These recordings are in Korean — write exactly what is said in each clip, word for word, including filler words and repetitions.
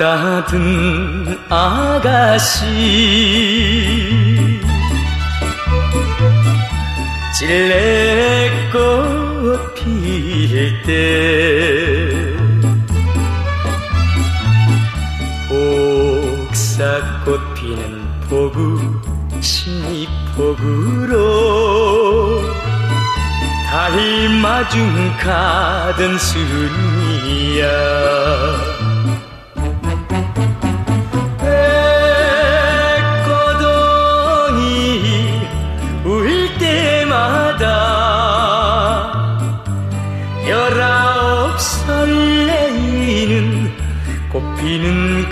갖다 든 아가씨 찔레꽃 필 때 복사꽃 피는 포구 십리포구로 달 마중 가던 순이야 백고동이 울 때마다 열아홉 설레이는 꽃피는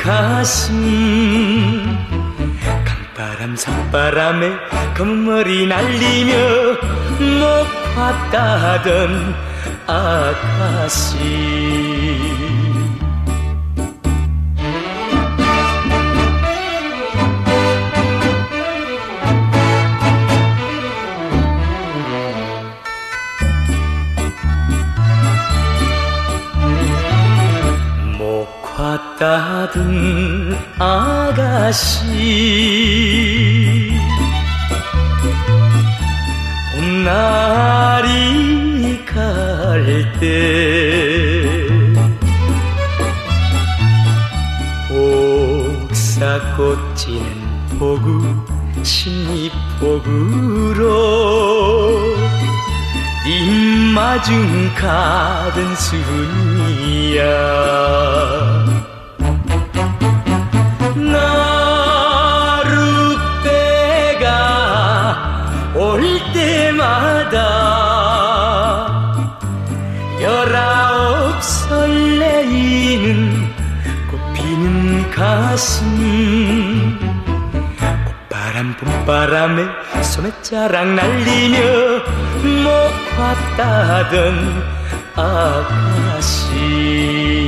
가슴 강바람 산바람에 검은 머리 날리며 못 봤다던 아가씨 못 봤다던 아가씨 봄날이 갈 때 복사꽃 지는 포구 십리포구로 네 마중 가던 순이야 나룻배가 올 때마다 열아홉 설레이는 꽃피는 가슴 꽃바람 봄바람에 소매자락 날리며 못 봤다던 아가씨